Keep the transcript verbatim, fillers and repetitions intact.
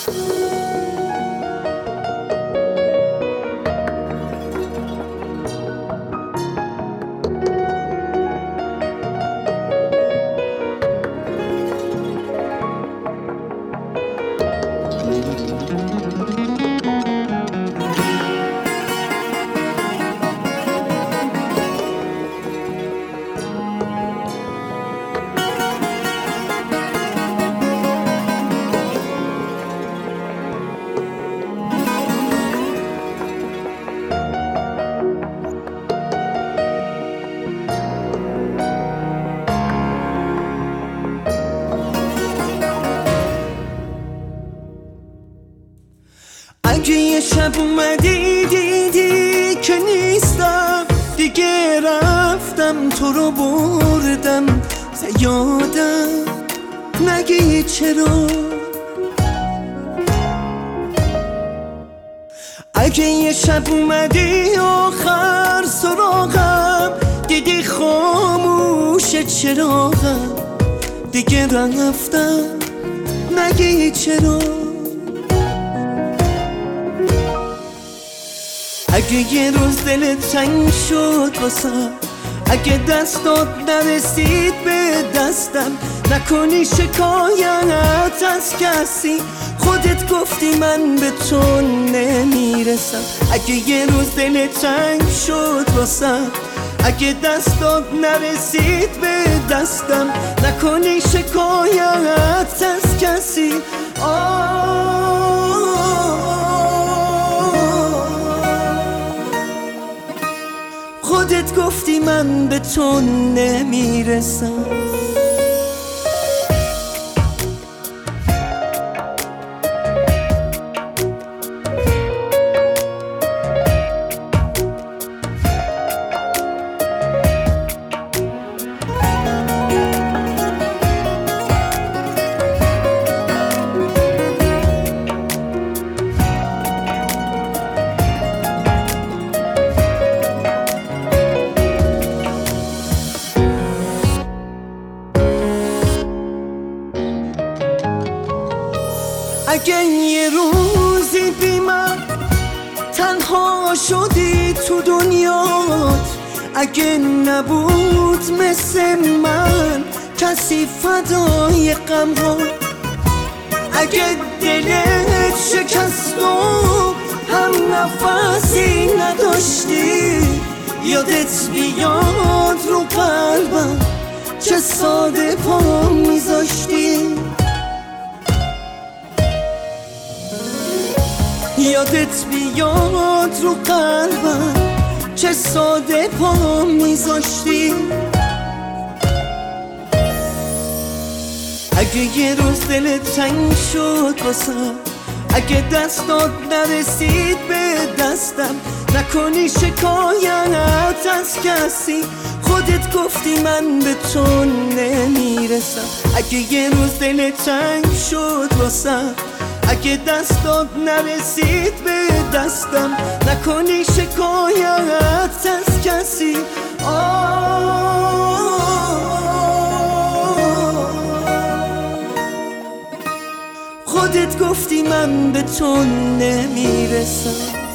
اگه یه شب اومدی دیدی که نیستم دیگه، رفتم تو رو بردم زیادم، نگی چرا. اگه یه شب اومدی آخر سراغم دیدی خاموش چراغم، دیگه رفتم نگی چرا. اگه یه روز دلت تنگ شد واسم، اگه دستات نرسید به دستم، نکنی شکایت از کسی، خودت گفتی من به تو نمیرسم. اگه یه روز دلت تنگ شد واسم، اگه دستات نرسید به دستم، نکنی شکایت از کسی. آه خودت گفتی من به تو نمیرسم. اگه یه روزی بی من تنها شدی تو دنیات، اگه نبود مثل من کسی فدای غم‌هات، اگه دلت شکست و هم نفسی نداشتی، یادت بیاد رو قلبم چه ساده پا میذاشتی. یادت بیاد رو قلبم چه ساده پا میذاشتی. اگه یه روز دلت تنگ شد واسم، اگه دستات نرسید به دستم، نکنی شکایت از کسی، خودت گفتی من به تو نمیرسم. اگه یه روز دلت تنگ شد واسم، اگه دستات نرسید به دستم، نکنی شکایت از کسی. آه خودت گفتی من به تو نمیرسم.